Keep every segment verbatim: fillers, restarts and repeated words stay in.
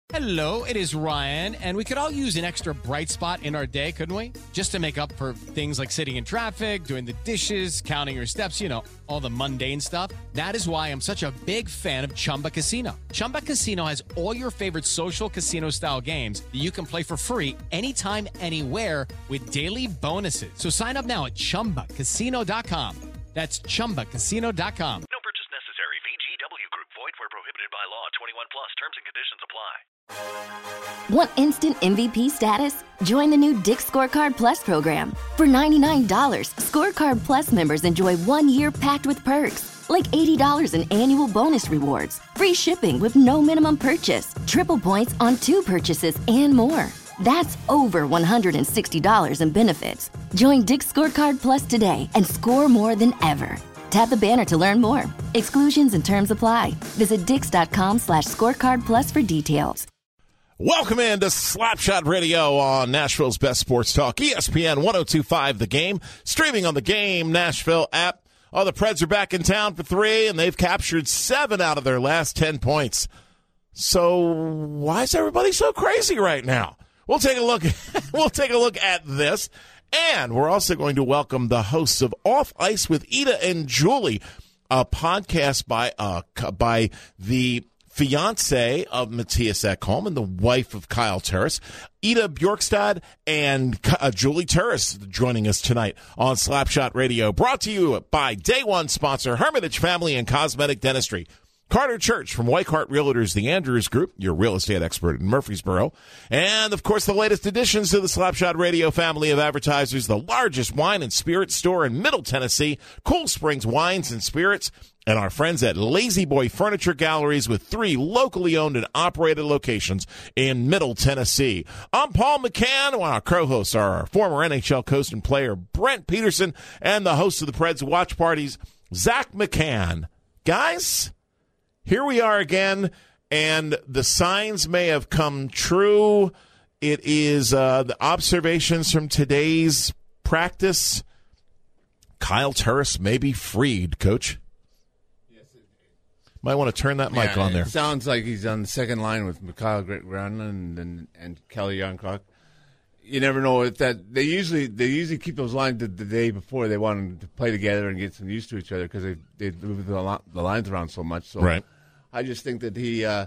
Hello, it is Ryan, and we could all use an extra bright spot in our day, couldn't we? Just to make up for things like sitting in traffic, doing the dishes, counting your steps, you know, all the mundane stuff. That is why I'm such a big fan of Chumba Casino. Chumba Casino has all your favorite social casino-style games that you can play for free anytime, anywhere with daily bonuses. So sign up now at chumba casino dot com. That's chumba casino dot com. No purchase necessary. V G W Group. Void where prohibited by law. twenty-one plus. Terms and conditions apply. Want instant M V P status? Join the new Dick's Scorecard Plus program. For ninety-nine dollars, Scorecard Plus members enjoy one year packed with perks, like eighty dollars in annual bonus rewards, free shipping with no minimum purchase, triple points on two purchases, and more. That's over one hundred sixty dollars in benefits. Join Dick's Scorecard Plus today and score more than ever. Tap the banner to learn more. Exclusions and terms apply. Visit dix.com slash scorecard plus for details. Welcome in to Slapshot Radio on Nashville's Best Sports Talk, E S P N ten twenty-five The Game, streaming on the Game Nashville app. Oh, the Preds are back in town for three, and they've captured seven out of their last ten points. So why is everybody so crazy right now? We'll take a look. We'll take a look at this, and we're also going to welcome the hosts of Off Ice with Ida and Julie, a podcast by uh by the fiance of Matthias Ekholm and the wife of Kyle Turris, Ida Bjorkstad and uh, Julie Turris, joining us tonight on Slapshot Radio. Brought to you by Day One sponsor Hermitage Family and Cosmetic Dentistry. Carter Church from White Hart Realtors, the Andrews Group, your real estate expert in Murfreesboro. And, of course, the latest additions to the Slapshot Radio family of advertisers, the largest wine and spirit store in Middle Tennessee, Cool Springs Wines and Spirits, and our friends at Lazy Boy Furniture Galleries with three locally owned and operated locations in Middle Tennessee. I'm Paul McCann. Well, our co-hosts are our former N H L coach and player Brent Peterson and the host of the Preds Watch Parties, Zach McCann. Guys, here we are again, and the signs may have come true. It is uh, the observations from today's practice. Kyle Turris may be freed, Coach. Might want to turn that mic yeah, on there. It sounds like he's on the second line with Mikhail Granlund and, and and Kelly Youngcock. You never know if that they usually they usually keep those lines the, the day before. They want them to play together and get some used to each other because they they move the, the lines around so much. So right. I just think that he. Uh,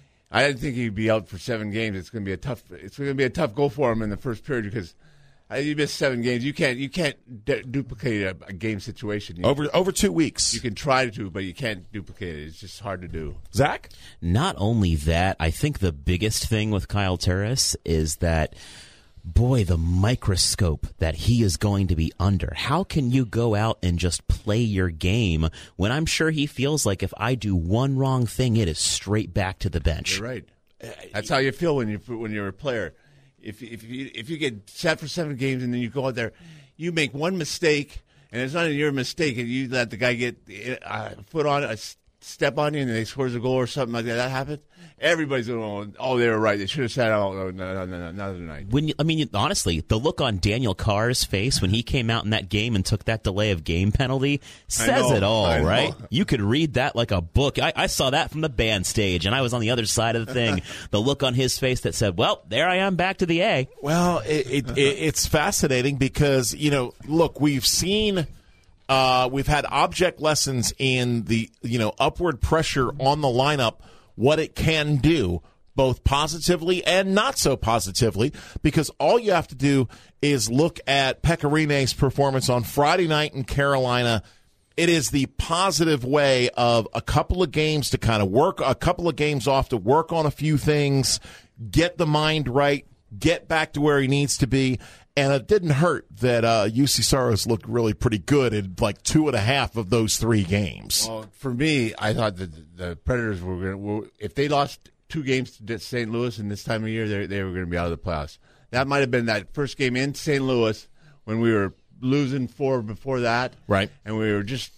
I didn't think he'd be out for seven games. It's going to be a tough. It's going to be a tough go for him in the first period because. You miss seven games. You can't. You can't d- duplicate a, a game situation. You over can, over two weeks. You can try to, but you can't duplicate it. It's just hard to do. Zach? Not only that, I think the biggest thing with Kyle Turris is that, boy, the microscope that he is going to be under. How can you go out and just play your game when I'm sure he feels like if I do one wrong thing, it is straight back to the bench. You're right. That's how you feel when you when you're a player. If if you if you get set for seven games and then you go out there, you make one mistake and it's not your mistake, and you let the guy get a foot on a step on you and they scores a goal or something like that. That happened. Everybody's going, oh, they were right. They should have sat out oh, no, no, no, another night. When you, I mean, honestly, the look on Daniel Carr's face when he came out in that game and took that delay of game penalty says know, it all, I right? know. You could read that like a book. I, I saw that from the band stage, and I was on the other side of the thing. The look on his face that said, well, there I am back to the A. Well, it, it, it, it's fascinating because, you know, look, we've seen uh, we've had object lessons in the, you know, upward pressure on the lineup, what it can do, both positively and not so positively, because all you have to do is look at Pekka Rinne's performance on Friday night in Carolina. It is the positive way of a couple of games to kind of work, a couple of games off to work on a few things, get the mind right, get back to where he needs to be. And it didn't hurt that uh, U C Saros looked really pretty good in like two and a half of those three games. Well, for me, I thought that the Predators were going to, if they lost two games to Saint Louis in this time of year, they they were going to be out of the playoffs. That might have been that first game in Saint Louis when we were losing four before that. Right. And we were just,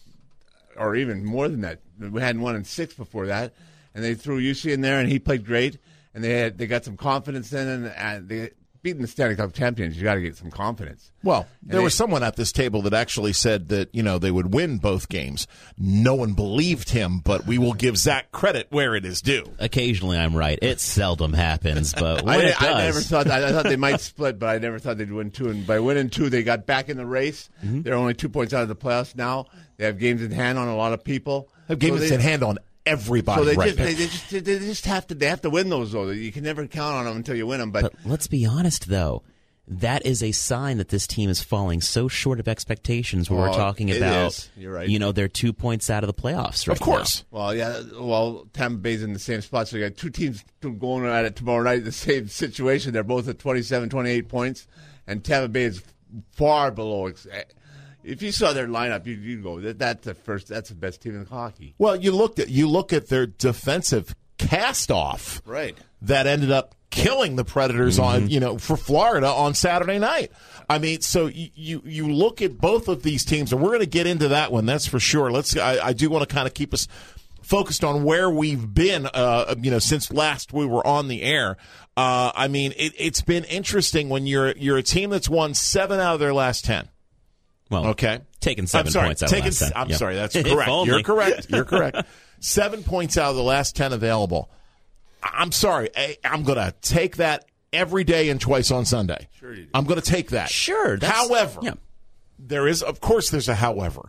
or even more than that. We hadn't won in six before that. And they threw U C in there, and he played great. And they had they got some confidence then, and, and they beating the Stanley Cup champions, you got to get some confidence. Well, there they, was someone at this table that actually said that, you know, they would win both games. No one believed him, but we will give Zach credit where it is due. Occasionally I'm right. It seldom happens, but when I, it does. I never thought I, I thought they might split, but I never thought they'd win two. And by winning two, they got back in the race. Mm-hmm. They're only two points out of the playoffs now. They have games in hand on a lot of people. They have games so they, in hand on everybody. So they, right just, they, they just they just have to they have to win those though. You can never count on them until you win them. But, but let's be honest though. That is a sign that this team is falling so short of expectations when oh, we're talking about, You're right. you know, they're two points out of the playoffs right Of course. now. Well, yeah, well, Tampa Bay's in the same spot, so you got two teams going at it tomorrow night in the same situation. They're both at twenty-seven, twenty-eight points, and Tampa Bay is far below. If you saw their lineup, you'd, you'd go, that, that's the first, that's the best team in hockey. Well, you looked at you look at their defensive cast-off. Right. That ended up killing the Predators mm-hmm. on, you know, for Florida on Saturday night. I mean, so you you, you look at both of these teams, and we're going to get into that one, that's for sure. Let's. I, I do want to kind of keep us focused on where we've been, uh, you know, since last we were on the air. Uh, I mean, it, it's been interesting when you're you're a team that's won seven out of their last ten. Well, okay, taking seven I'm sorry, points out taking, of the last ten. I'm yep. sorry, that's correct. You're correct. You're correct. Seven points out of the last ten available. I'm sorry. I'm going to take that every day and twice on Sunday. Sure you do. I'm going to take that. Sure. However, yeah. there is, of course, there's a however.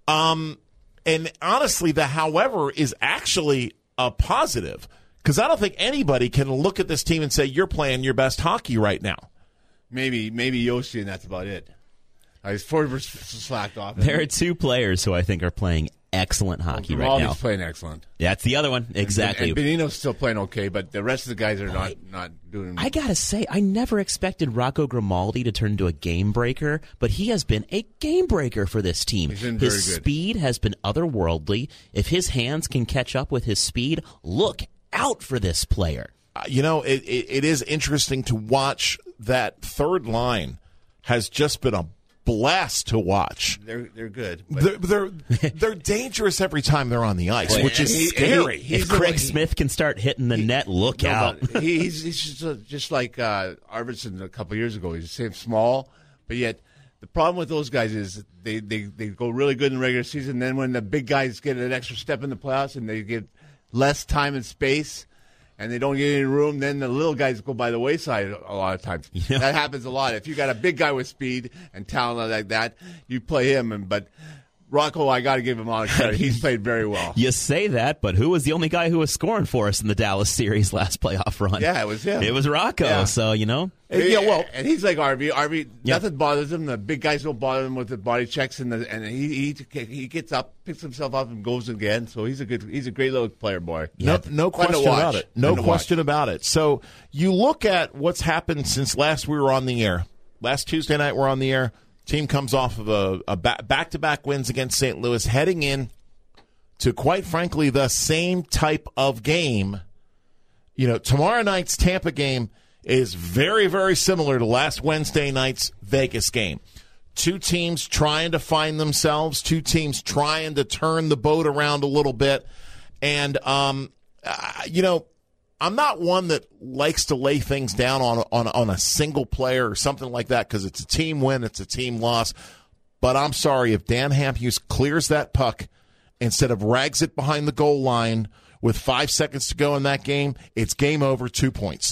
Um, and honestly, the however is actually a positive because I don't think anybody can look at this team and say you're playing your best hockey right now. Maybe, maybe Yoshi, and that's about it. Uh, he's forty percent slacked off. There are two players who I think are playing excellent hockey well, right now. Grimaldi's playing excellent. Yeah, that's the other one. Exactly. And, and Benino's still playing okay, but the rest of the guys are not, not doing I got to say, I never expected Rocco Grimaldi to turn into a game breaker, but he has been a game breaker for this team. He's been his very good. Speed has been otherworldly. If his hands can catch up with his speed, look out for this player. Uh, you know, it, it, it is interesting to watch. That third line has just been a blast to watch. They're they're good. They're, they're they're dangerous every time they're on the ice, Boy, which is he, scary. He, if Craig he, Smith can start hitting the he, net, look no, out. he, he's he's just, uh, just like uh, Arvidsson a couple years ago. He's the same small, but yet the problem with those guys is they, they, they go really good in the regular season. Then when the big guys get an extra step in the playoffs and they get less time and space, and they don't get any room, then the little guys go by the wayside a lot of times. Yeah. That happens a lot. If you got a big guy with speed and talent like that, you play him. And but Rocco, I got to give him a lot of credit. He's played very well. You say that, but who was the only guy who was scoring for us in the Dallas series last playoff run? Yeah, it was him. It was Rocco. Yeah. So, you know. And, yeah, well, and he's like R V. R V, yeah. nothing bothers him. The big guys don't bother him with the body checks, and the, and he, he he gets up, picks himself up, and goes again. So he's a good, he's a great little player, boy. No, no question about it. No question about it. So you look at what's happened since last we were on the air. Last Tuesday night we're on the air. Team comes off of a, a back-to-back wins against Saint Louis, heading in to, quite frankly, the same type of game. You know, tomorrow night's Tampa game is very, very similar to last Wednesday night's Vegas game. Two teams trying to find themselves, two teams trying to turn the boat around a little bit. And, um, uh, you know, I'm not one that likes to lay things down on on on a single player or something like that because it's a team win, it's a team loss. But I'm sorry, if Dan Hamhuis clears that puck instead of rags it behind the goal line with five seconds to go in that game, it's game over, two points.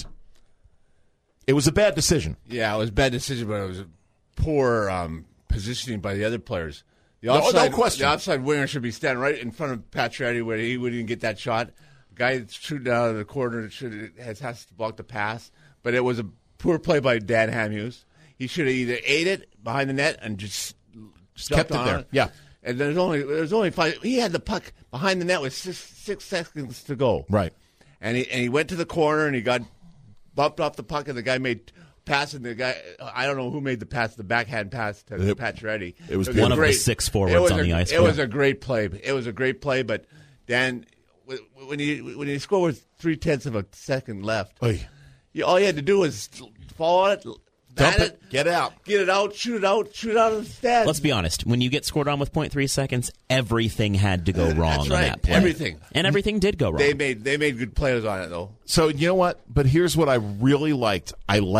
It was a bad decision. Yeah, it was a bad decision, but it was a poor um, positioning by the other players. The no, offside, no question. The outside winger should be standing right in front of Pacioretty where he wouldn't get that shot. Guy that's shooting out of the corner should has, has to block the pass, but it was a poor play by Dan Hamhuis. He should have either ate it behind the net and just, just kept it there. It. Yeah, and there's only there's only five. He had the puck behind the net with six, six seconds to go. Right, and he and he went to the corner and he got bumped off the puck and the guy made pass and the guy I don't know who made the pass, the backhand pass to it, Pacioretty. It was, it was one great, of the six forwards on a, the ice. It was a great play. It was a great play, but Dan. When you when you score with three tenths of a second left, Oy. you, all you had to do was fall on it, dump it, it, get out, get it out, shoot it out, shoot it out of the stands. Let's be honest. When you get scored on with point three seconds, everything had to go wrong That's on right. that play. Everything, and everything did go wrong. They made they made good plays on it though. So you know what? But here's what I really liked. I liked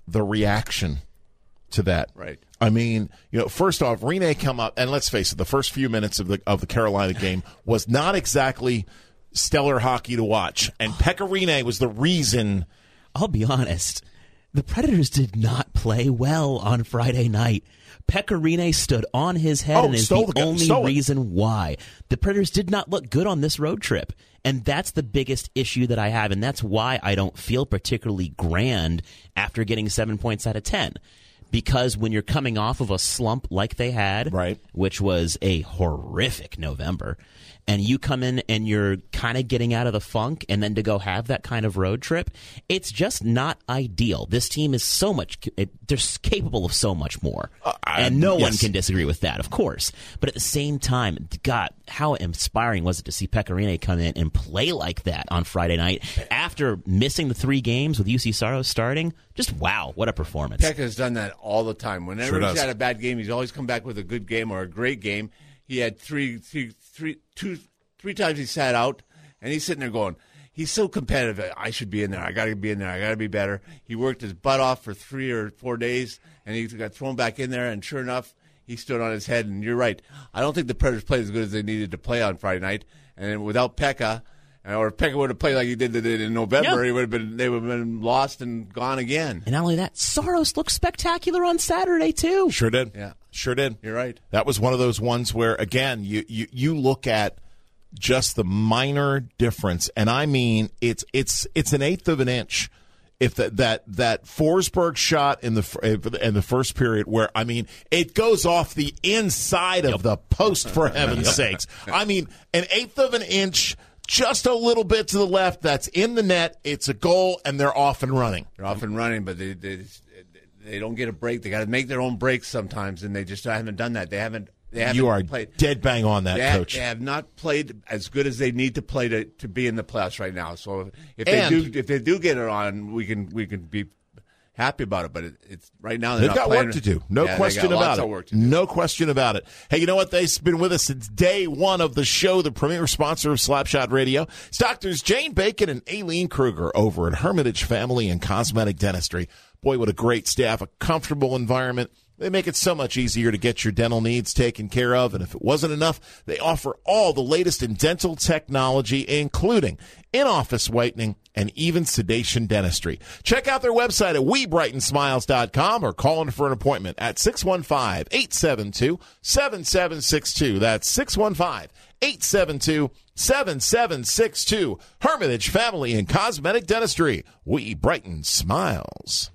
the reaction to that. Right. I mean, you know, first off, Rene come up, and let's face it, the first few minutes of the of the Carolina game was not exactly stellar hockey to watch, and Pekka Rinne was the reason. I'll be honest, the Predators did not play well on Friday night. Pekka Rinne stood on his head Oh, and is stole the the- only stole it. reason why. The Predators did not look good on this road trip. And that's the biggest issue that I have, and that's why I don't feel particularly grand after getting seven points out of ten. Because when you're coming off of a slump like they had, Right. which was a horrific November, and you come in and you're kind of getting out of the funk, and then to go have that kind of road trip, it's just not ideal. This team is so much, it, they're capable of so much more. Uh, I- and no one yes. can disagree with that, of course. But at the same time, God, how inspiring was it to see Pekka Rinne come in and play like that on Friday night after missing the three games with U C Saros starting? Just wow, what a performance. Pekka's done that all the time. Whenever Sure he's does. had a bad game, he's always come back with a good game or a great game. He had three, three, three, two, three times he sat out, and he's sitting there going, he's so competitive. I should be in there. I got to be in there. I got to be better. He worked his butt off for three or four days, and he got thrown back in there, and sure enough, he stood on his head. And you're right. I don't think the Predators played as good as they needed to play on Friday night, and without Pekka, or if Pekka would have played like he did in November, Yeah. he would have been they would have been lost and gone again. And not only that, Saros looked spectacular on Saturday, too. Sure did. Yeah. Sure did. You're right. That was one of those ones where, again, you, you, you look at just the minor difference, and I mean it's it's it's an eighth of an inch. If that that that Forsberg shot in the in the first period, where I mean it goes off the inside of the post, for heaven's sakes. I mean an eighth of an inch, just a little bit to the left. That's in the net. It's a goal, and they're off and running. They're off and running, but they they, they don't get a break. They got to make their own breaks sometimes, and they just haven't done that. They haven't. They haven't You are played. dead bang on that, They have, Coach. they have not played as good as they need to play to, to be in the playoffs right now. So if they And- do if they do get it on, we can we can be happy about it. But it, it's right now they're They've not got playing. work to do. No Yeah, they question got about lots it. of work to do. No question about it. Hey, you know what? They've been with us since day one of the show, the premier sponsor of Slapshot Radio. It's Doctors Jane Bacon and Aileen Kruger over at Hermitage Family and Cosmetic Dentistry. Boy, what a great staff, a comfortable environment. They make it so much easier to get your dental needs taken care of. And if it wasn't enough, they offer all the latest in dental technology, including in-office whitening and even sedation dentistry. Check out their website at we brighten smiles dot com or call in for an appointment at six one five, eight seven two, seven seven six two. That's six one five, eight seven two, seven seven six two. Hermitage Family and Cosmetic Dentistry. We brighten smiles.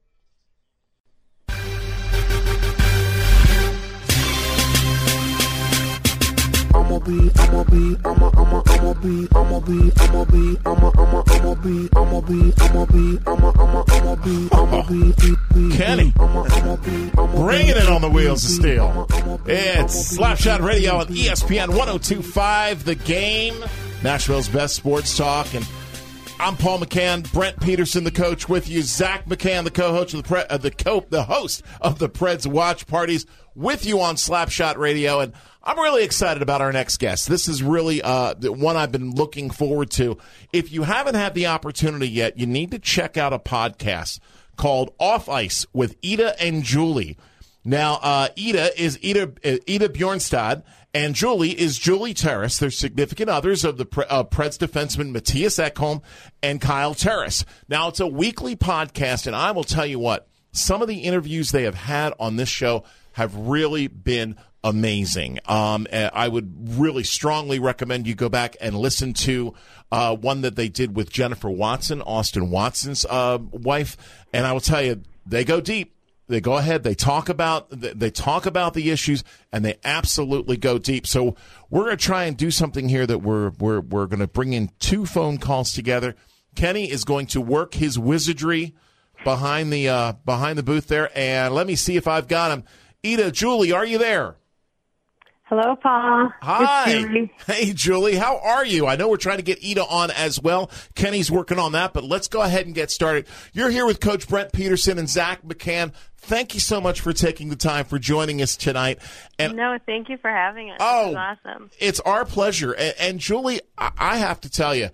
I'ma be, I'ma be, I'ma, I'ma, I'ma be, I'ma be, I'ma be, I'ma, I'ma, I'ma be, I'ma be, I'ma be, I'ma, I'ma, I'ma be, I'ma be, be, be, Kenny. I'ma, I'ma be, I'ma Bringing be, it on the wheels of be, steel. I'ma, I'ma be, It's I'ma be, Slapshot Radio on be, E S P N one oh two point five, The Game, Nashville's best sports talk. And I'm Paul McCann, Brent Peterson, the coach, with you. Zach McCann, the co-host of the pre- uh, the co- the host of the Preds Watch Parties, with you on Slapshot Radio. And I'm really excited about our next guest. This is really uh, the one I've been looking forward to. If you haven't had the opportunity yet, you need to check out a podcast called Off Ice with Ida and Julie. Now, uh, Ida is Ida, uh, Ida Bjornstad, and Julie is Julie Terrace. They're significant others of the uh, Preds defenseman Matthias Ekholm and Kyle Terrace. Now, it's a weekly podcast, and I will tell you what, some of the interviews they have had on this show have really been amazing. Um, I would really strongly recommend you go back and listen to uh, one that they did with Jennifer Watson, Austin Watson's uh, wife, and I will tell you, they go deep. They go ahead. They talk about they talk about the issues, and they absolutely go deep. So we're going to try and do something here that we're we're we're going to bring in two phone calls together. Kenny is going to work his wizardry behind the uh, behind the booth there, and let me see if I've got him. Ida, Julie, are you there? Hello, Paul. Hi. It's Julie. Hey, Julie. How are you? I know we're trying to get Ida on as well. Kenny's working on that, but let's go ahead and get started. You're here with Coach Brent Peterson and Zach McCann. Thank you so much for taking the time for joining us tonight. And No, thank you for having us. Oh, This is awesome. it's our pleasure. And, and Julie, I, I have to tell you,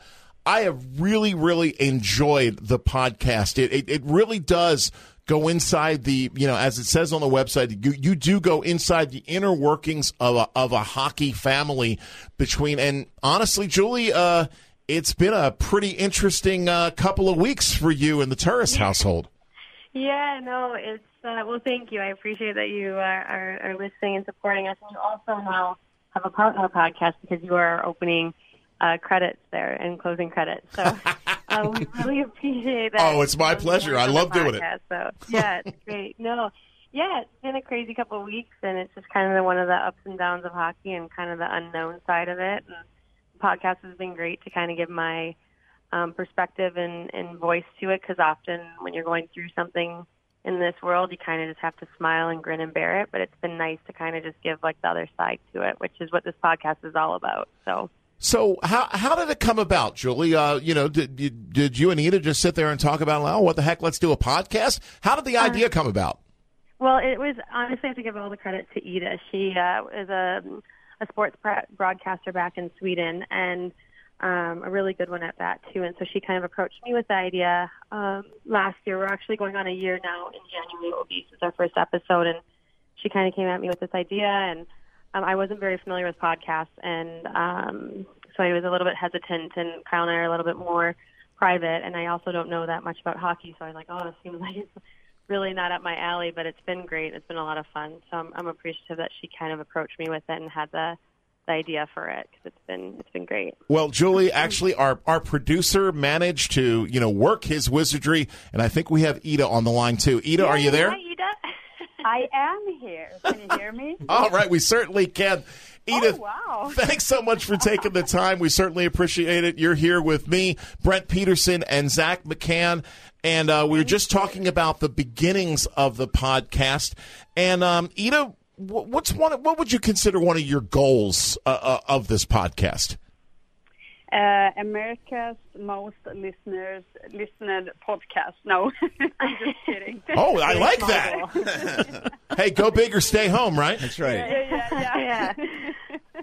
I have really, really enjoyed the podcast. It, it, it really does go inside the, you know, as it says on the website, you, you do go inside the inner workings of a, of a hockey family between, and honestly, Julie, uh, it's been a pretty interesting uh, couple of weeks for you and the Turris household. Yeah, no, it's, uh, well, thank you. I appreciate that you are, are, are listening and supporting us. And you also now have a partner podcast because you are opening uh, credits there and closing credits. So uh, we really appreciate that. Oh, it's my pleasure. I love doing it. So, yeah, it's great. No, yeah, it's been a crazy couple of weeks, and it's just kind of one of the ups and downs of hockey and kind of the unknown side of it. And the podcast has been great to kind of give my um, perspective and, and voice to it, because often when you're going through something in this world, you kind of just have to smile and grin and bear it. But it's been nice to kind of just give like the other side to it, which is what this podcast is all about. So. So how how did it come about, Julie? Uh, you know, did, did did you and Ida just sit there and talk about, oh, what the heck, let's do a podcast? How did the idea uh, come about? Well, it was, honestly, I have to give all the credit to Ida. She uh, is a, a sports broadcaster back in Sweden, and um, a really good one at that, too. And so she kind of approached me with the idea um, last year. We're actually going on a year now in January. It will be since our first episode, and she kind of came at me with this idea, and Um, I wasn't very familiar with podcasts, and um, so I was a little bit hesitant, and Kyle and I are a little bit more private, and I also don't know that much about hockey, so I was like, oh, it seems like it's really not up my alley, but it's been great. It's been a lot of fun, so I'm, I'm appreciative that she kind of approached me with it and had the, the idea for it, because it's been, it's been great. Well, Julie, actually, our, our producer managed to, you know, work his wizardry, and I think we have Ida on the line, too. Ida, yeah, are you there? Hi, Ida. I am here. Can you hear me? All right, we certainly can. Edith, oh, wow. Thanks so much for taking the time. We certainly appreciate it. You're here with me, Brent Peterson, and Zach McCann, and uh, we were just talking about the beginnings of the podcast. And um, Ida, what's one? What would you consider one of your goals uh, uh, of this podcast? Uh, America's most listeners listened podcast. No, I'm just kidding. Oh, I like that. Hey, go big or stay home, right? That's right. Yeah, yeah, yeah. yeah.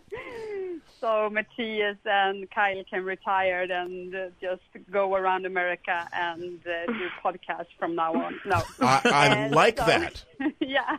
So Matthias and Kyle can retire and uh, just go around America and uh, do podcasts from now on. No, I, I and like so, that. Yeah.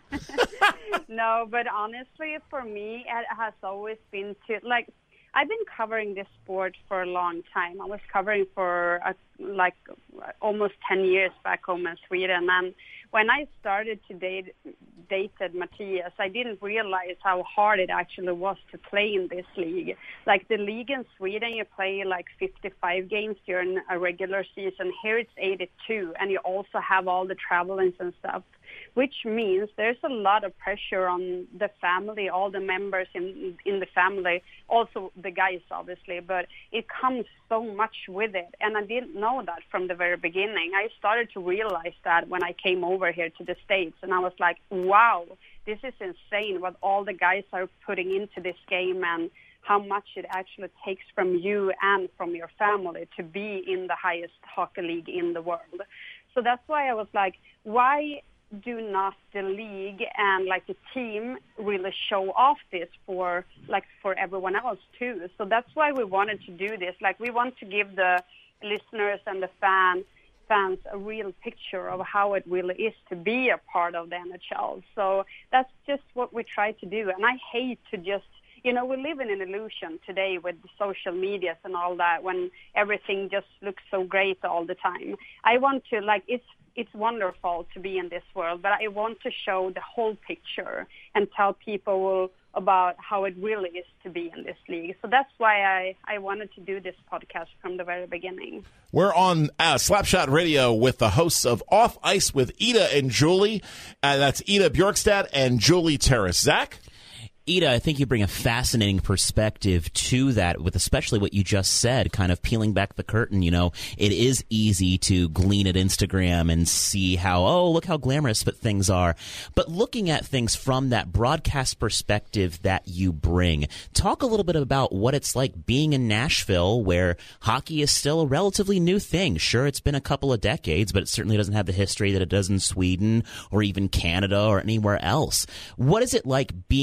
No, but honestly, for me, it has always been to like. I've been covering this sport for a long time. I was covering for uh, like almost ten years back home in Sweden. And when I started to date dated Matthias, I didn't realize how hard it actually was to play in this league. Like the league in Sweden, you play like fifty-five games during a regular season. Here it's eighty-two, and you also have all the travelings and stuff, which means there's a lot of pressure on the family, all the members in in the family, also the guys, obviously, but it comes so much with it. And I didn't know that from the very beginning. I started to realize that when I came over here to the States, and I was like, wow, this is insane what all the guys are putting into this game and how much it actually takes from you and from your family to be in the highest hockey league in the world. So that's why I was like, why do not the league and like the team really show off this for like for everyone else too? So that's why we wanted to do this. Like we want to give the listeners and the fan fans a real picture of how it really is to be a part of the N H L. So that's just what we try to do. And I hate to just, you know, we live in an illusion today with the social medias and all that when everything just looks so great all the time. I want to, like, it's it's wonderful to be in this world, but I want to show the whole picture and tell people about how it really is to be in this league. So that's why I, I wanted to do this podcast from the very beginning. We're on uh, Slapshot Radio with the hosts of Off Ice with Ida and Julie. Uh, that's Ida Bjorkstad and Julie Turris. Zach? Ida, I think you bring a fascinating perspective to that, with especially what you just said, kind of peeling back the curtain. You know, it is easy to glean at Instagram and see how, oh, look how glamorous but things are. But looking at things from that broadcast perspective that you bring, talk a little bit about what it's like being in Nashville, where hockey is still a relatively new thing. Sure, it's been a couple of decades, but it certainly doesn't have the history that it does in Sweden or even Canada or anywhere else. What is it like being specific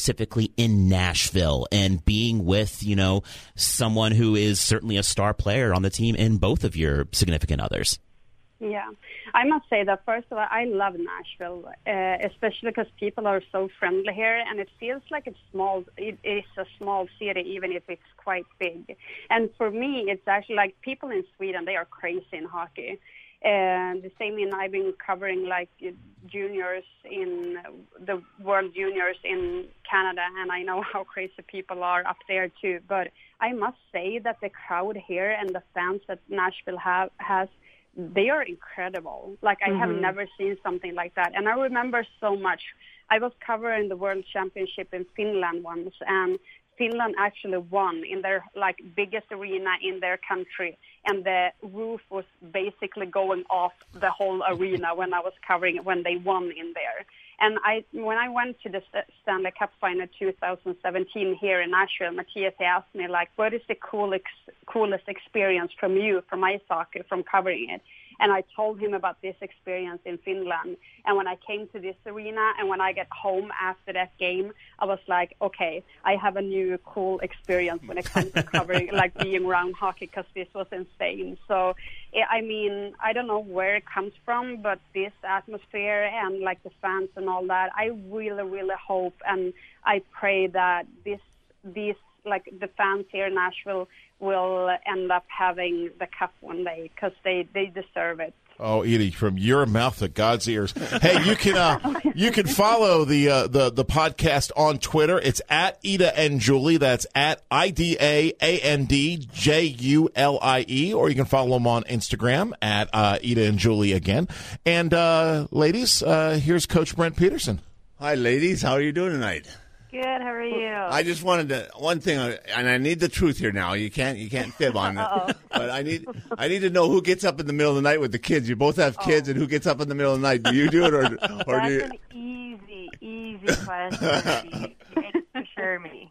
specifically in Nashville and being with, you know, someone who is certainly a star player on the team in both of your significant others? Yeah, I must say that, first of all, I love Nashville, uh, especially because people are so friendly here, and it feels like it's small. It is a small city, even if it's quite big. And for me, it's actually like people in Sweden, they are crazy in hockey. And the same in I've been covering like juniors in the World Juniors in Canada, and I know how crazy people are up there too. But I must say that the crowd here and the fans that Nashville have has, they are incredible. Like, I mm-hmm. have never seen something like that. And I remember so much. I was covering the World Championship in Finland once, and Finland actually won in their, like, biggest arena in their country. And the roof was basically going off the whole arena when I was covering it, when they won in there. And I, when I went to the Stanley Cup Final two thousand seventeen here in Nashville, Matthias asked me, like, what is the cool ex- coolest experience from you, from ice hockey, from covering it? And I told him about this experience in Finland. And when I came to this arena and when I get home after that game, I was like, okay, I have a new cool experience when it comes to covering, like being around hockey, because this was insane. So, I mean, I don't know where it comes from, but this atmosphere and like the fans and all that, I really, really hope and I pray that this, these, like the fans here in Nashville will end up having the cup one day, because they, they deserve it. Oh, Edie, from your mouth to God's ears. Hey, you can uh, you can follow the uh, the the podcast on Twitter. It's at Ida and Julie. That's at I D A A N D J U L I E. Or you can follow them on Instagram at uh, Ida and Julie again. And uh, ladies, uh, here's Coach Brent Peterson. Hi, ladies. How are you doing tonight? Good. How are you? I just wanted to one thing, and I need the truth here now. You can't you can't fib on it. But I need I need to know who gets up in the middle of the night with the kids. You both have kids, oh. and who gets up in the middle of the night? Do you do it, or or That's do you? That's an easy, easy question. It's for sure me.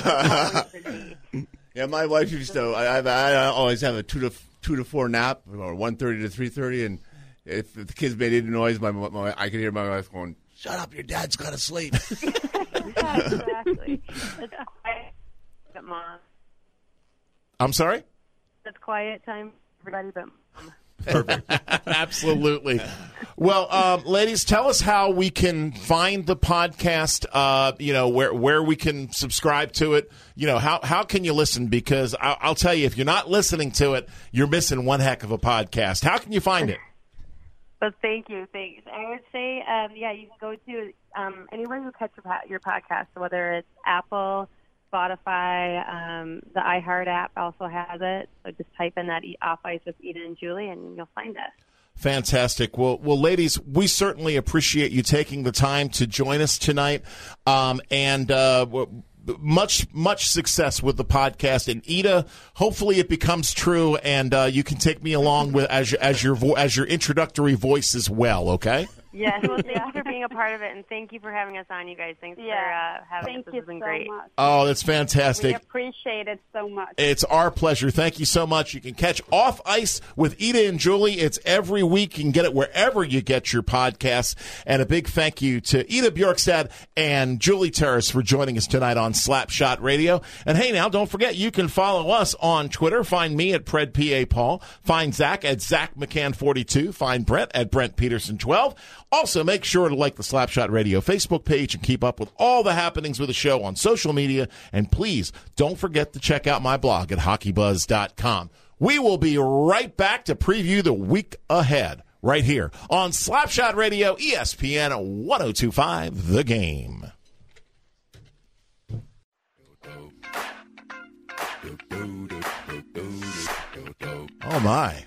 Yeah, my wife used to. I, I, I always have a two to two to four nap, or one thirty to three thirty, and if, if the kids made any noise, my, my I could hear my wife going, "Shut up, your dad's got to sleep." Yeah, exactly. It's quiet, Mom. I'm sorry? It's quiet time for everybody but Mom. Perfect. Absolutely. Well, um, ladies, tell us how we can find the podcast, uh, you know, where where we can subscribe to it. You know, how, how can you listen? Because I'll, I'll tell you, if you're not listening to it, you're missing one heck of a podcast. How can you find it? Well, thank you. Thanks. I would say, um, yeah, you can go to um, anywhere you catch your, your podcast, whether it's Apple, Spotify, um, the iHeart app also has it. So just type in that Off Ice with Ida and Julie, and you'll find us. Fantastic. Well, well, ladies, we certainly appreciate you taking the time to join us tonight, um, and uh, much, much success with the podcast. And Ida, hopefully it becomes true, and uh, you can take me along with as your, as your vo- as your introductory voice as well. Okay. Yes, well, thank you for being a part of it, and thank you for having us on, you guys. Thanks yeah. for uh, having thank us. This you has been so great. Much. Oh, that's fantastic. We appreciate it so much. It's our pleasure. Thank you so much. You can catch Off Ice with Ida and Julie. It's every week. You can get it wherever you get your podcasts. And a big thank you to Ida Bjorkstad and Julie Terrace for joining us tonight on Slapshot Radio. And hey, now, don't forget, you can follow us on Twitter. Find me at Pred P A Paul. Find Zach at Zach McCann forty-two. Find Brent at Brent Peterson twelve. Also, make sure to like the Slapshot Radio Facebook page and keep up with all the happenings with the show on social media. And please don't forget to check out my blog at hockey buzz dot com. We will be right back to preview the week ahead right here on Slapshot Radio, E S P N one oh two point five The Game. Oh, my.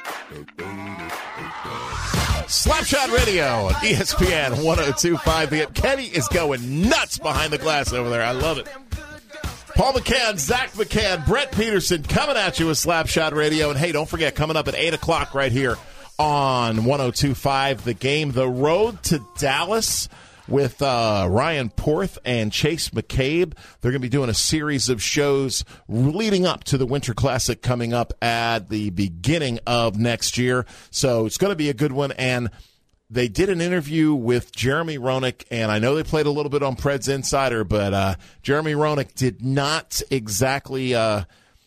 Slapshot Radio, E S P N one oh two point five. The Kenny is going nuts behind the glass over there. I love it. Paul McCann, Zach McCann, Brent Peterson coming at you with Slapshot Radio. And hey, don't forget, coming up at eight o'clock right here on one oh two point five The Game, The Road to Dallas with uh, Ryan Porth and Chase McCabe. They're going to be doing a series of shows leading up to the Winter Classic coming up at the beginning of next year. So it's going to be a good one. And they did an interview with Jeremy Roenick, and I know they played a little bit on Preds Insider, but uh, Jeremy Roenick did not exactly uh,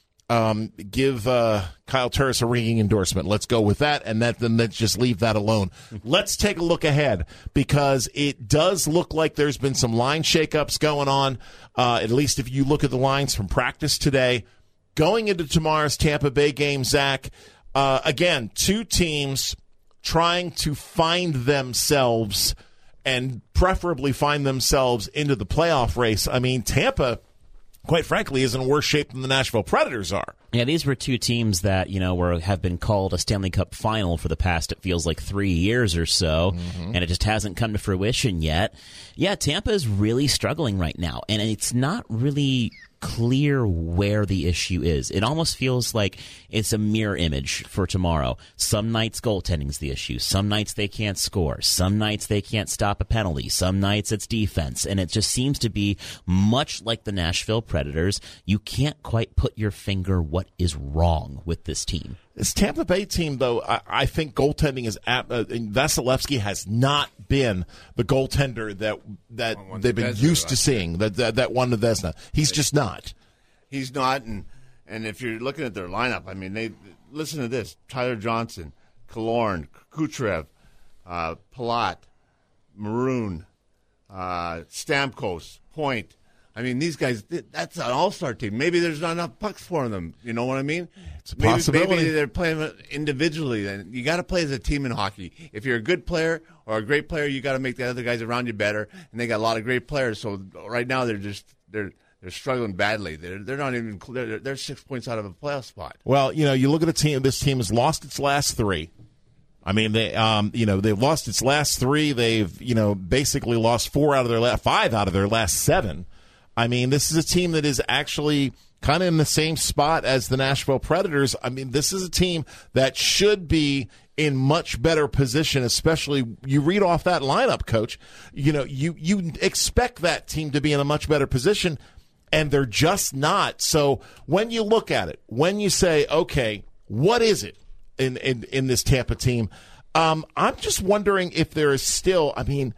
um, give uh, Kyle Turris a ringing endorsement. Let's go with that, and that, then let's just leave that alone. Let's take a look ahead, because it does look like there's been some line shakeups going on, uh, at least if you look at the lines from practice today. Going into tomorrow's Tampa Bay game, Zach, uh, again, two teams trying to find themselves and preferably find themselves into the playoff race. I mean, Tampa, quite frankly, is in worse shape than the Nashville Predators are. Yeah, these were two teams that, you know, were have been called a Stanley Cup final for the past, it feels like, three years or so, mm-hmm. and it just hasn't come to fruition yet. Yeah, Tampa is really struggling right now, and it's not really clear where the issue is. It almost feels like it's a mirror image for tomorrow. Some nights goaltending's the issue. Some nights they can't score. Some nights they can't stop a penalty. Some nights it's defense. And it just seems to be much like the Nashville Predators. You can't quite put your finger what is wrong with this team. This Tampa Bay team, though, I, I think goaltending is at, uh, Vasilevsky has not been the goaltender that that they've been Vezina, used to seeing. That, that that won the Vezina. He's just not. He's not, and and if you're looking at their lineup, I mean, they listen to this: Tyler Johnson, Killorn, Kucherov, uh, Palat, Maroon, uh, Stamkos, Point. I mean, these guys, that's an all-star team. Maybe there's not enough pucks for them. You know what I mean? It's a maybe, possibility. Maybe they're playing individually. And you got to play as a team in hockey. If you're a good player or a great player, you got to make the other guys around you better. And they got a lot of great players. So right now they're just they're they're struggling badly. They're they're not even they're, they're six points out of a playoff spot. Well, you know, you look at a team. This team has lost its last three. I mean, they, um, you know, they've lost its last three. They've, you know, basically lost four out of their last five out of their last seven. I mean, this is a team that is actually kind of in the same spot as the Nashville Predators. I mean, this is a team that should be in much better position, especially you read off that lineup, Coach. You know, you, you expect that team to be in a much better position, and they're just not. So when you look at it, when you say, okay, what is it in, in, in this Tampa team? Um, I'm just wondering if there is still, I mean,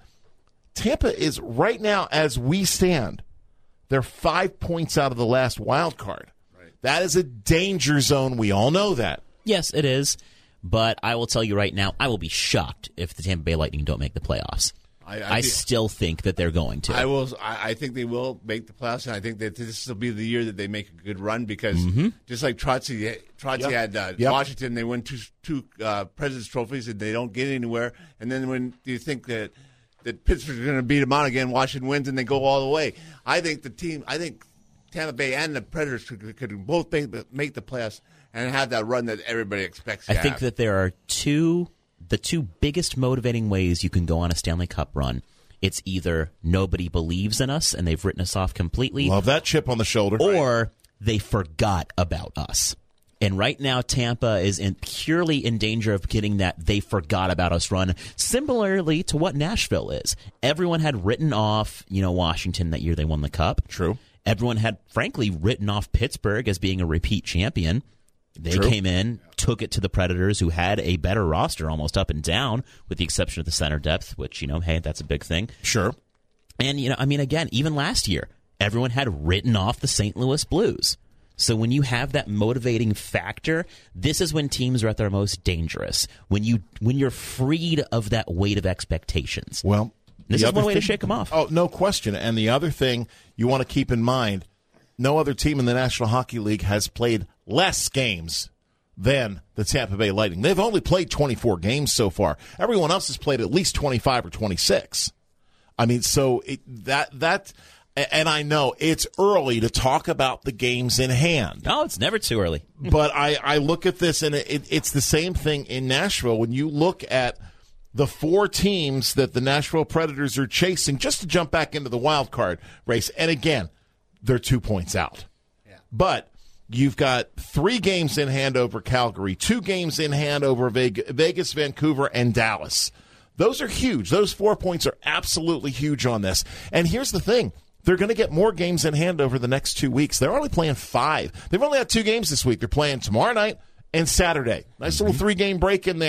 Tampa is right now as we stand, they're five points out of the last wild card. Right. That is a danger zone. We all know that. Yes, it is. But I will tell you right now, I will be shocked if the Tampa Bay Lightning don't make the playoffs. I, I, I think, still think that they're going to. I will. I, I think they will make the playoffs, and I think that this will be the year that they make a good run because mm-hmm. just like Trotzy, Trotzy yep. had uh, yep. Washington, they win two two uh, President's trophies, and they don't get anywhere. And then when do you think that? that Pittsburgh's going to beat them out again, Washington wins, and they go all the way. I think the team, I think Tampa Bay and the Predators could, could both make, make the playoffs and have that run that everybody expects to I think have. that there are two, the two biggest motivating ways you can go on a Stanley Cup run. It's either nobody believes in us and they've written us off completely. Love that chip on the shoulder. Or right. they forgot about us. And right now, Tampa is in purely in danger of getting that they forgot about us run, similarly to what Nashville is. Everyone had written off, you know, Washington that year they won the Cup. True. Everyone had, frankly, written off Pittsburgh as being a repeat champion. They True. came in, took it to the Predators, who had a better roster almost up and down, with the exception of the center depth, which, you know, hey, that's a big thing. Sure. And, you know, I mean, again, even last year, everyone had written off the Saint Louis Blues. So when you have that motivating factor, this is when teams are at their most dangerous. When you when you're freed of that weight of expectations. Well, this is one way thing, to shake them off. Oh, no question. And the other thing you want to keep in mind, no other team in the National Hockey League has played less games than the Tampa Bay Lightning. They've only played twenty-four games so far. Everyone else has played at least twenty-five or twenty-six. I mean, so it, that that. And I know it's early to talk about the games in hand. No, it's never too early. But I, I look at this, and it, it's the same thing in Nashville. When you look at the four teams that the Nashville Predators are chasing, just to jump back into the wild card race, and again, they're two points out. Yeah. But you've got three games in hand over Calgary, two games in hand over Vegas, Vancouver, and Dallas. Those are huge. Those four points are absolutely huge on this. And here's the thing. They're going to get more games in hand over the next two weeks. They're only playing five. They've only had two games this week. They're playing tomorrow night and Saturday. Nice little three-game break in there.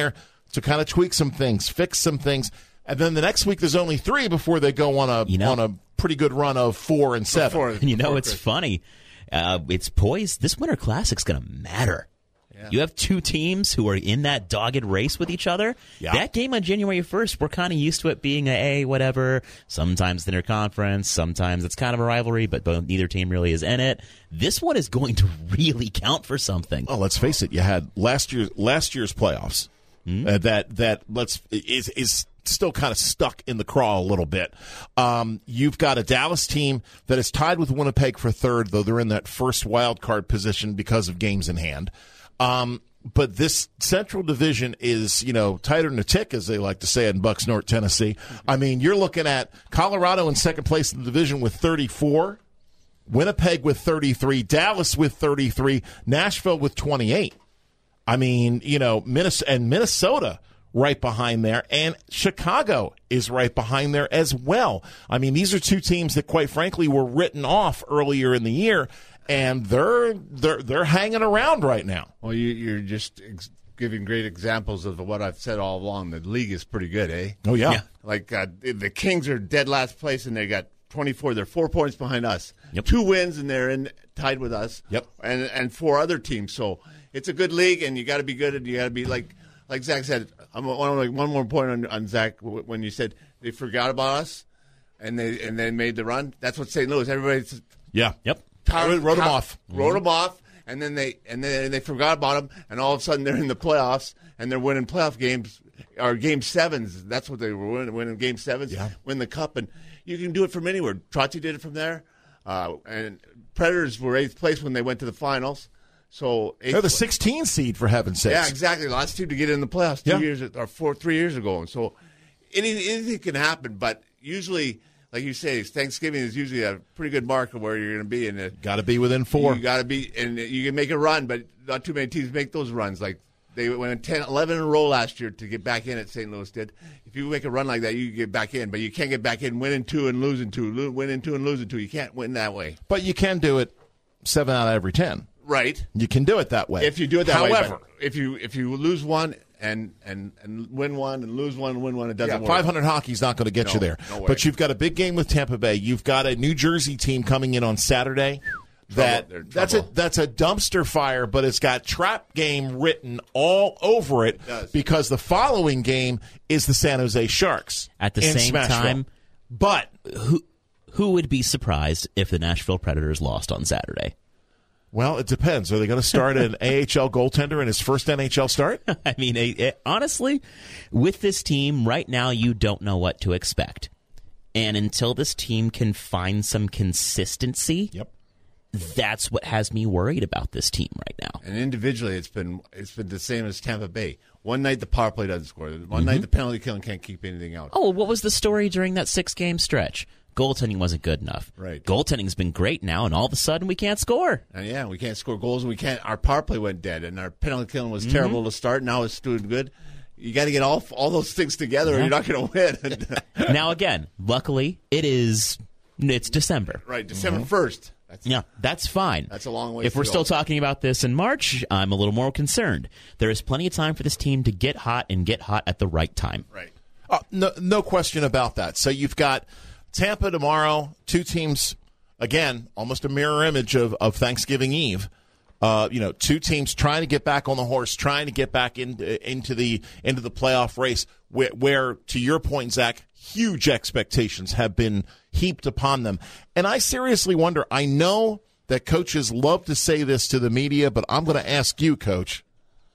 to kind of tweak some things, fix some things. And then the next week there's only three before they go on a you know, on a pretty good run of four and seven. Before, and you know, it's Christmas. funny. Uh, it's poised. This Winter Classic's going to matter. Yeah. You have two teams who are in that dogged race with each other. Yeah. That game on January first, we're kind of used to it being a, a whatever. Sometimes the interconference, sometimes it's kind of a rivalry, but both, neither team really is in it. This one is going to really count for something. Oh, let's face it. You had last year last year's playoffs mm-hmm. uh, that that let's is is. still kind of stuck in the craw a little bit. Um, you've got a Dallas team that is tied with Winnipeg for third, though they're in that first wild card position because of games in hand. Um, but this Central Division is, you know, tighter than a tick, as they like to say in Bucks, North Tennessee. I mean, you're looking at Colorado in second place in the division with thirty-four, Winnipeg with thirty-three, Dallas with thirty-three, Nashville with twenty-eight. I mean, you know, Minnesota and Minnesota right behind there, and Chicago is right behind there as well. I mean, these are two teams that, quite frankly, were written off earlier in the year, and they're they're they're hanging around right now. Well, you, you're just ex- giving great examples of what I've said all along. The league is pretty good, eh? Oh yeah, yeah. Like uh, the Kings are dead last place, and they got twenty-four. They're four points behind us. Yep. Two wins, and they're in tied with us. Yep. And and four other teams. So it's a good league, and you got to be good, and you got to be like. Like Zach said, I'm one, one more point on, on Zach when you said they forgot about us and they and they made the run. That's what Saint Louis. Everybody, yeah, yep, wrote, wrote them off, wrote mm-hmm. them off, and then they and then they forgot about them, and all of a sudden they're in the playoffs and they're winning playoff games or game sevens. That's what they were winning, winning game sevens, yeah. win the cup, and you can do it from anywhere. Trotzy did it from there, uh, and Predators were eighth place when they went to the finals. So they're the sixteen seed, for heaven's sakes. Yeah, exactly. The last two to get in the playoffs two yeah. years or four, three years ago. And so anything, anything can happen. But usually, like you say, Thanksgiving is usually a pretty good mark of where you're going to be. And got to be within four. You got to be, and you can make a run, but not too many teams make those runs. Like they went ten, eleven in a row last year to get back in. At Saint Louis did. If you make a run like that, you can get back in. But you can't get back in winning two and losing two, winning two and losing two. You can't win that way. But you can do it seven out of every ten. Right. You can do it that way. If you do it that However, way. However, if you if you lose one and, and, and win one and lose one and win one, it doesn't yeah, work. five hundred hockey's not going to get no, you there. No way. But you've got a big game with Tampa Bay. You've got a New Jersey team coming in on Saturday. That that's a that's a dumpster fire, but it's got trap game written all over it, it because the following game is the San Jose Sharks at the in same Smashville. time. But who who would be surprised if the Nashville Predators lost on Saturday? Well, it depends. Are they going to start an A H L goaltender in his first N H L start? I mean, it, it, honestly, with this team right now, you don't know what to expect. And until this team can find some consistency, yep. that's what has me worried about this team right now. And individually, it's been it's been the same as Tampa Bay. One night the power play doesn't score. One mm-hmm. night the penalty killing can't keep anything out. Oh, what was the story during that six-game stretch? Goaltending wasn't good enough. Right. Goaltending's been great now, and all of a sudden we can't score. And yeah, we can't score goals, and we can't. Our power play went dead, and our penalty killing was mm-hmm. terrible to start. Now it's doing good. You got to get all all those things together, yeah. or you're not going to win. Now again, luckily it is it's December. Right, December first. That's, yeah, that's fine. That's a long way. If to we're go. still talking about this in March, I'm a little more concerned. There is plenty of time for this team to get hot and get hot at the right time. Right. Uh, no, no question about that. So you've got Tampa tomorrow, two teams, again, almost a mirror image of, of Thanksgiving Eve. Uh, you know, two teams trying to get back on the horse, trying to get back in, into the into the playoff race, where, where, to your point, Zach, huge expectations have been heaped upon them. And I seriously wonder, I know that coaches love to say this to the media, but I'm going to ask you, Coach,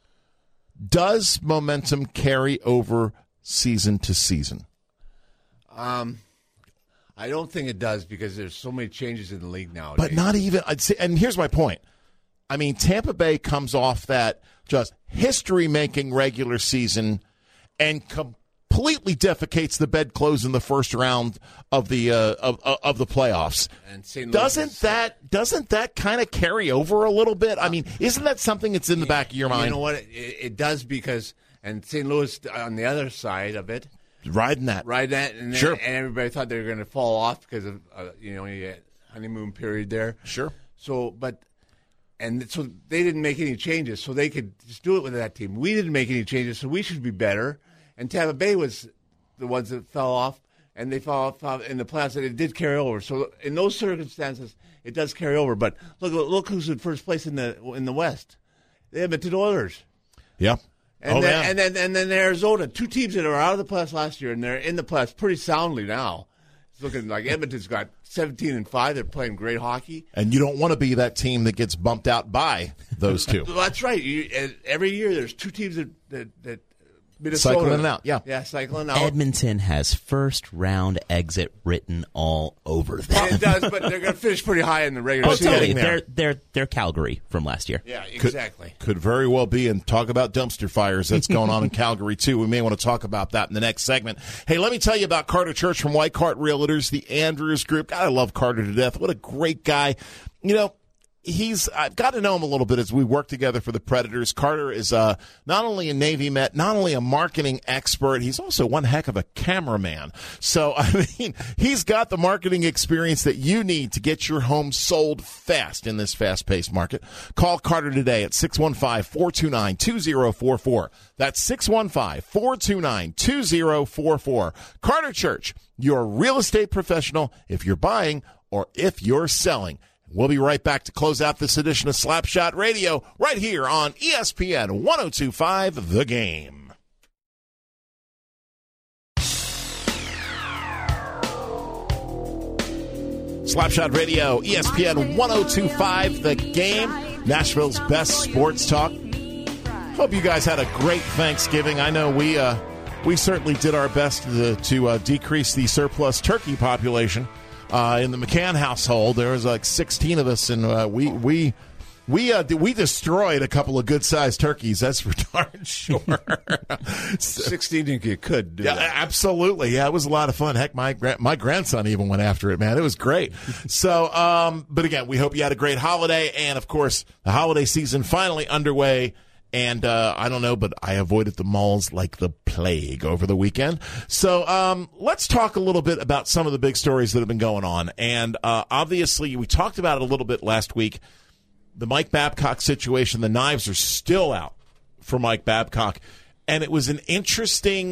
does momentum carry over season to season? Um. I don't think it does because there's so many changes in the league now. But not even, I'd say, and here's my point. I mean, Tampa Bay comes off that just history-making regular season and completely defecates the bedclothes in the first round of the uh, of of the playoffs. And Saint doesn't is, that doesn't that kind of carry over a little bit? I mean, isn't that something that's in the back of your mind? You know what? It, it does because, and Saint Louis on the other side of it. Riding that. Riding that. And, sure. and everybody thought they were going to fall off because of, uh, you know, you had honeymoon period there. Sure. So, but and so they didn't make any changes, so they could just do it with that team. We didn't make any changes, so we should be better. And Tampa Bay was the ones that fell off, and they fell off in the playoffs, and it did carry over. So in those circumstances, it does carry over. But look, look who's in first place in the in the West: the Edmonton Oilers. Yeah. And, oh, then, yeah. and then and then Arizona, two teams that are out of the playoffs last year, and they're in the playoffs pretty soundly now. It's looking like Edmonton's got seventeen and five. They're playing great hockey. And you don't want to be that team that gets bumped out by those two. Well, that's right. You, every year there's two teams that that, that Minnesota, cycling out. Yeah, yeah, cycling out. Edmonton has first round exit written all over them. It does, but they're going to finish pretty high in the regular Oh, season. totally. They're they're they're Calgary from last year. Yeah, exactly. Could, could very well be. And talk about dumpster fires that's going on in Calgary too. We may want to talk about that in the next segment. Hey, let me tell you about Carter Church from White Cart Realtors, the Andrews Group. God, I love Carter to death. What a great guy. You know, He's. I've got to know him a little bit as we work together for the Predators. Carter is uh, not only a Navy Met, not only a marketing expert, he's also one heck of a cameraman. So, I mean, he's got the marketing experience that you need to get your home sold fast in this fast-paced market. Call Carter today at six one five, four two nine, two zero four four. That's six one five, four two nine, two zero four four. Carter Church, your real estate professional if you're buying or if you're selling. We'll be right back to close out this edition of Slapshot Radio right here on E S P N one oh two point five The Game. Slapshot Radio, E S P N one oh two point five The Game, Nashville's best sports talk. Hope you guys had a great Thanksgiving. I know we uh, we certainly did our best to, to uh, decrease the surplus turkey population. Uh, in the McCann household, there was like sixteen of us, and uh, we we we uh, we destroyed a couple of good-sized turkeys. That's for darn sure. sixteen, you could do yeah, that. Absolutely. Yeah, it was a lot of fun. Heck, my my grandson even went after it. Man, it was great. So, um, but again, we hope you had a great holiday, and of course, the holiday season finally underway. And uh, I don't know, but I avoided the malls like the plague over the weekend. So um, let's talk a little bit about some of the big stories that have been going on. And uh, obviously, we talked about it a little bit last week. The Mike Babcock situation, the knives are still out for Mike Babcock. And it was an interesting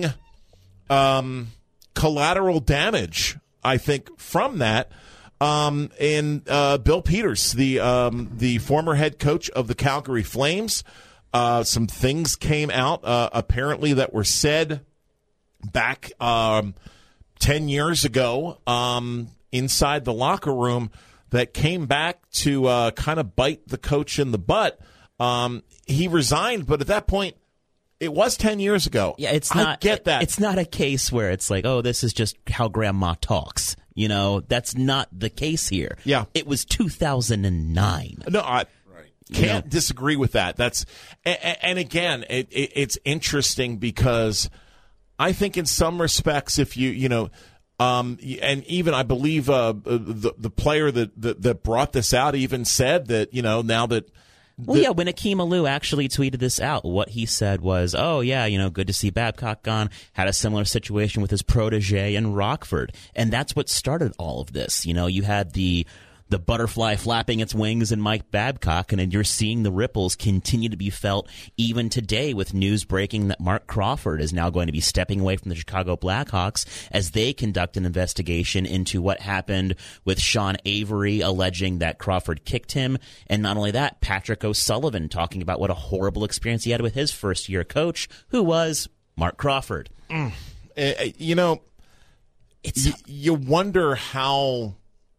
um, collateral damage, I think, from that. Um, and uh, Bill Peters, the um, the former head coach of the Calgary Flames, Uh, some things came out uh, apparently that were said back um, ten years ago um, inside the locker room that came back to uh, kind of bite the coach in the butt. Um, he resigned, but at that point, it was ten years ago. Yeah, it's I not. get that. It's not a case where it's like, oh, this is just how grandma talks. You know, that's not the case here. Yeah, it was two thousand nine. No, I. Can't yeah. disagree with that. That's and, and again, it, it, it's interesting because I think in some respects, if you you know, um, and even I believe uh, the the player that, that that brought this out even said that you know now that. Well, yeah, when Akeem Alou actually tweeted this out, what he said was, oh, yeah, you know, good to see Babcock gone. Had a similar situation with his protege in Rockford. And that's what started all of this. You know, you had the the butterfly flapping its wings in Mike Babcock, and then you're seeing the ripples continue to be felt even today with news breaking that Mark Crawford is now going to be stepping away from the Chicago Blackhawks as they conduct an investigation into what happened with Sean Avery alleging that Crawford kicked him. And not only that, Patrick O'Sullivan talking about what a horrible experience he had with his first-year coach, who was Mark Crawford. Mm. Uh, you know, it's y- you wonder how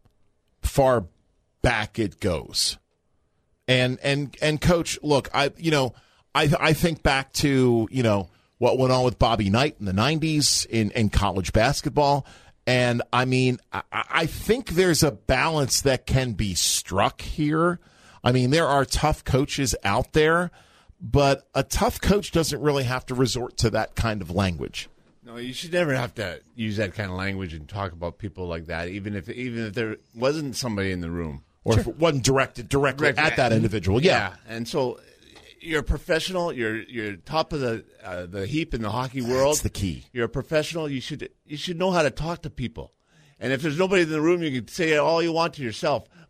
far back it goes. And and and coach, look, I you know, I I think back to, you know, what went on with Bobby Knight in the nineties in, in college basketball. And I mean, I, I think there's a balance that can be struck here. I mean, there are tough coaches out there, but a tough coach doesn't really have to resort to that kind of language. No, you should never have to use that kind of language and talk about people like that, even if even if there wasn't somebody in the room. Or sure. if it wasn't directed directly Direct, at that individual. Yeah. yeah. And so you're a professional. You're you're top of the uh, the heap in the hockey world. That's the key. You're a professional. You should you should know how to talk to people. And if there's nobody in the room, you can say all you want to yourself.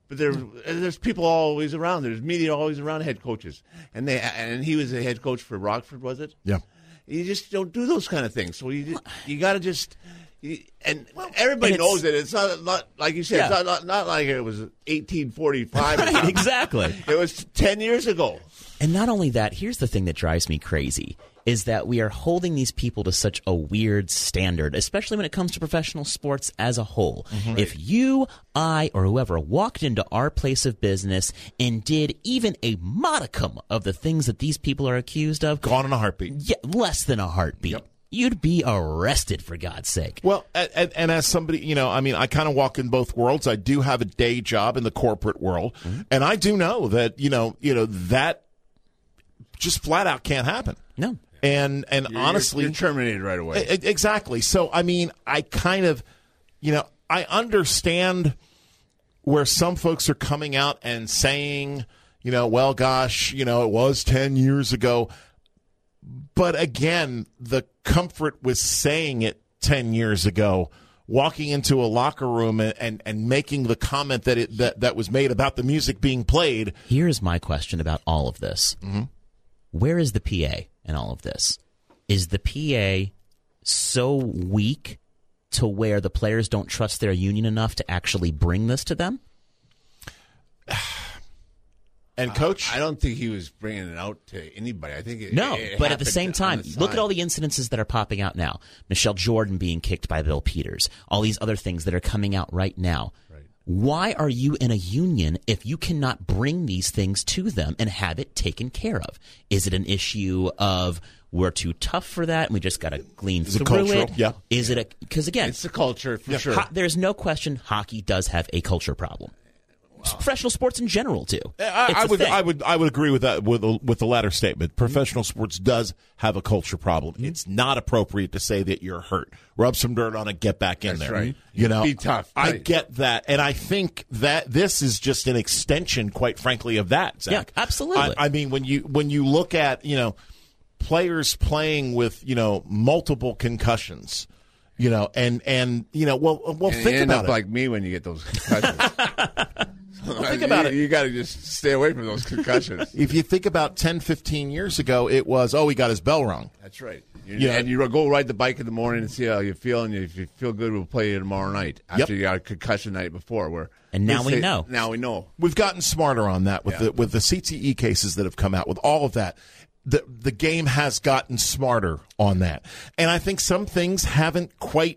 But there, there's people always around. There's media always around head coaches, and they and he was a head coach for Rockford, was it? Yeah. You just don't do those kind of things. So you you got to just you, and everybody and knows it. It's not, not like you said. Yeah. It's not, not not like it was eighteen forty-five. Right, exactly. It was ten years ago. And not only that, here's the thing that drives me crazy, is that we are holding these people to such a weird standard, especially when it comes to professional sports as a whole. Mm-hmm. If you, I, or whoever walked into our place of business and did even a modicum of the things that these people are accused of, Gone in a heartbeat. Yeah, less than a heartbeat. Yep. You'd be arrested, for God's sake. Well, and, and as somebody, you know, I mean, I kind of walk in both worlds. I do have a day job in the corporate world, mm-hmm. and I do know that, you know, you know that just flat out can't happen. No. And and You're, honestly, you're terminated right away. Exactly. So, I mean, I kind of, you know, I understand where some folks are coming out and saying, you know, well, gosh, you know, it was ten years ago. But again, the comfort with saying it ten years ago, walking into a locker room and, and, and making the comment that it that, that was made about the music being played. Here's my question about all of this. Mm-hmm. Where is the P A in all of this? Is the P A so weak to where the players don't trust their union enough to actually bring this to them? And Coach? I, I don't think he was bringing it out to anybody. I think it, No, it but at the same time, the look at all the incidences that are popping out now. Michelle Jordan being kicked by Bill Peters. All these other things that are coming out right now. Right. Why are you in a union if you cannot bring these things to them and have it taken care of? Is it an issue of we're too tough for that and we just got to glean Is it through cultural? it? Yeah. Is it a because again, It's the culture for Yeah. sure. ho- there's no question hockey does have a culture problem. Professional sports in general too. I, It's I a would thing. I would I would agree with that with the, with the latter statement. Professional sports does have a culture problem. Mm-hmm. It's not appropriate to say that you're hurt. Rub some dirt on it, get back in That's there. right. You know, Be tough. I Right. get that, and I think that this is just an extension, quite frankly, of that. Zach. Yeah, absolutely. I, I mean, when you when you look at you know players playing with you know multiple concussions, you know, and and you know, well, well, And think you end about up it. like me when you get those concussions. think about you, it. You got to just stay away from those concussions. If you think about ten, fifteen years ago, it was, oh, he got his bell rung. That's right. You, Yeah. And you go ride the bike in the morning and see how you feel, and if you feel good, we'll play you tomorrow night after Yep. you got a concussion the night before. Where And now we say- know. Now we know. We've gotten smarter on that with Yeah. the with the C T E cases that have come out, with all of that. The the game has gotten smarter on that. And I think some things haven't quite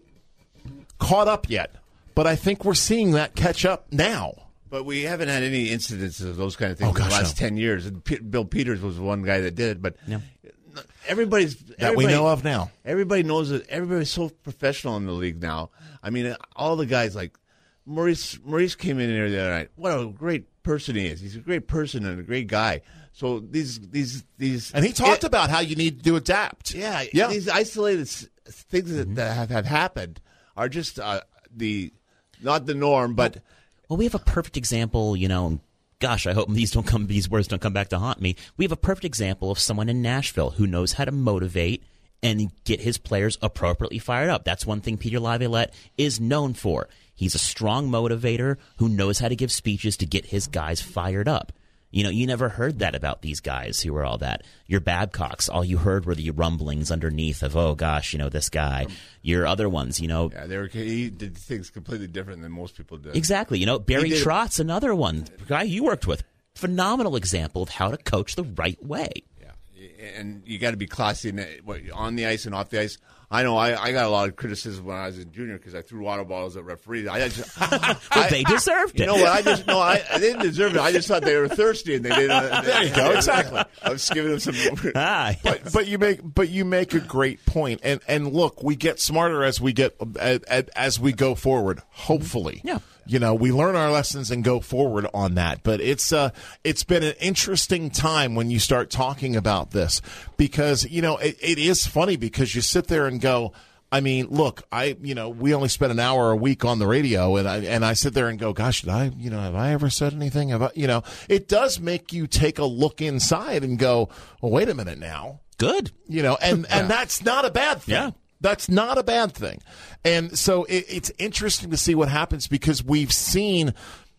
caught up yet. But I think we're seeing that catch up now. But we haven't had any incidences of those kind of things Oh, in the gosh, last no. ten years. And P- Bill Peters was the one guy that did it. But Yeah. everybody's That we everybody- know of now. Everybody knows that everybody's so professional in the league now. I mean, all the guys like Maurice. Maurice came in here the other night. What a great person he is. He's a great person and a great guy. So these these these And he talked it- about how you need to adapt. yeah, Yeah. these isolated s- things that, that have, have happened are just uh, the not the norm, but Well, we have a perfect example, you know. Gosh, I hope these don't come. These words don't come back to haunt me. We have a perfect example of someone in Nashville who knows how to motivate and get his players appropriately fired up. That's one thing Peter Laviolette is known for. He's a strong motivator who knows how to give speeches to get his guys fired up. You know, you never heard that about these guys who were all that. Your Babcocks, all you heard were the rumblings underneath of, oh, gosh, you know, this guy. Your other ones, you know. yeah, they were, he did things completely different than most people did. Exactly. You know, Barry did- Trotz, another one, guy you worked with. Phenomenal example of how to coach the right way. Yeah, and you got to be classy in it, what, on the ice and off the ice. I know I, I got a lot of criticism when I was a junior because I threw water bottles at referees. I just, Well, I- they deserved You it. know what? I just no, I, I didn't deserve it. I just thought they were thirsty and they didn't. Uh, There you go. Exactly. I was giving them some. Ah, But but you make but you make a great point. And and look, we get smarter as we get as, as we go forward. Hopefully, Yeah. You know, we learn our lessons and go forward on that. But it's uh it's been an interesting time when you start talking about this because you know it, it is funny because you sit there and go. I mean, look, I, you know, we only spend an hour a week on the radio, and I and I sit there and go, gosh, did I, you know, have I ever said anything? Have I, you know, it does make you take a look inside and go, well, wait a minute now, good. you know, and and that's not a bad thing. Yeah. That's not a bad thing, and so it, it's interesting to see what happens because we've seen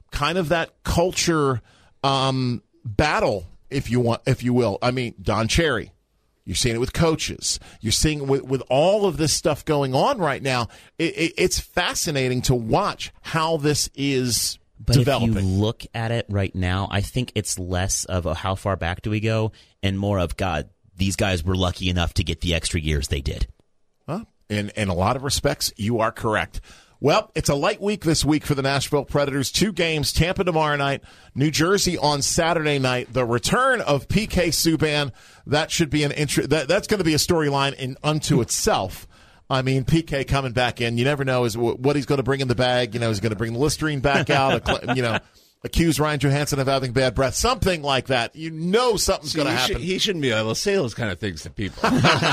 kind of that culture um, battle, if you want, if you will. I mean, Don Cherry. You're seeing it with coaches. You're seeing it with, with all of this stuff going on right now. It, it, it's fascinating to watch how this is but developing. If you look at it right now, I think it's less of a how far back do we go and more of, God, these guys were lucky enough to get the extra years they did. Well, in, in a lot of respects, you are correct. Well, it's a light week this week for the Nashville Predators. Two games, Tampa tomorrow night, New Jersey on Saturday night. The return of P K Subban, that should be an intro- that, that's going to be a storyline in unto itself. I mean, P K coming back in, you never know is what he's going to bring in the bag. You know, he's going to bring the Listerine back out, you know, accuse Ryan Johansson of having bad breath, something like that. You know something's going to happen. Should, he shouldn't be able to say those kind of things to people.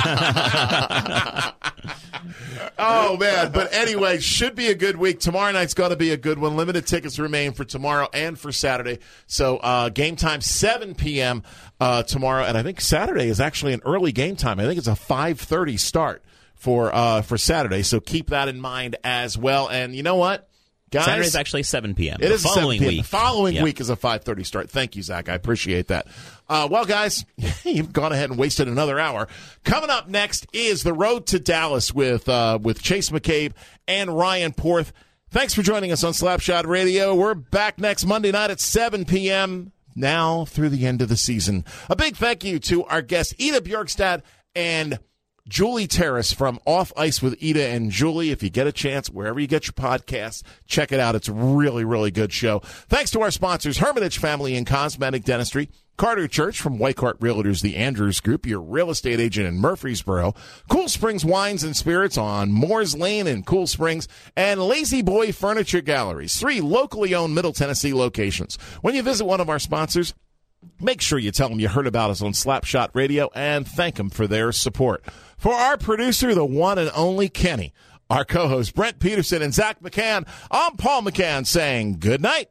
Oh, man. But anyway, should be a good week. Tomorrow night's going to be a good one. Limited tickets remain for tomorrow and for Saturday. So uh, game time, seven p.m. Uh, tomorrow. And I think Saturday is actually an early game time. I think it's a five thirty start for uh, for Saturday. So keep that in mind as well. And you know what? Guys, Saturday is actually seven p.m. It the is following seven p.m. week. The following yep. week is a five thirty start. Thank you, Zach. I appreciate that. Uh, well, guys, you've gone ahead and wasted another hour. Coming up next is the road to Dallas with uh, with Chase McCabe and Ryan Porth. Thanks for joining us on Slapshot Radio. We're back next Monday night at seven p.m. now through the end of the season. A big thank you to our guests, Ida Bjorkstad and Julie Terrace from Off Ice with Ida and Julie. If you get a chance, wherever you get your podcasts, check it out. It's a really, really good show. Thanks to our sponsors, Hermitage Family and Cosmetic Dentistry, Carter Church from Whitehart Realtors, the Andrews Group, your real estate agent in Murfreesboro, Cool Springs Wines and Spirits on Moores Lane in Cool Springs, and Lazy Boy Furniture Galleries, three locally owned Middle Tennessee locations. When you visit one of our sponsors, make sure you tell them you heard about us on Slapshot Radio and thank them for their support. For our producer, the one and only Kenny, our co-host Brent Peterson and Zach McCann, I'm Paul McCann saying good night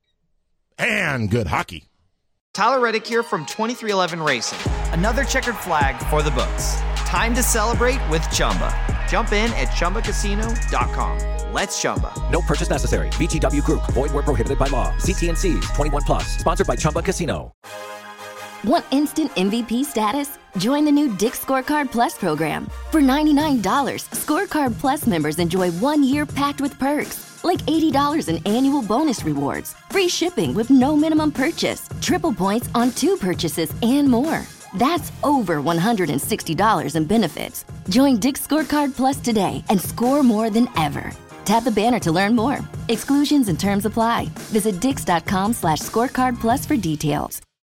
and good hockey. Tyler Reddick here from twenty-three eleven Racing. Another checkered flag for the books. Time to celebrate with Chumba. Jump in at Chumba Casino dot com. Let's Chumba. No purchase necessary. V G W Group. Void where prohibited by law. See T and C's. twenty-one plus. Sponsored by Chumba Casino. Want instant M V P status? Join the new Dick's Scorecard Plus program. For ninety-nine dollars, Scorecard Plus members enjoy one year packed with perks, like eighty dollars in annual bonus rewards, free shipping with no minimum purchase, triple points on two purchases, and more. That's over one hundred sixty dollars in benefits. Join Dick's Scorecard Plus today and score more than ever. Tap the banner to learn more. Exclusions and terms apply. Visit dix.com slash scorecard plus for details.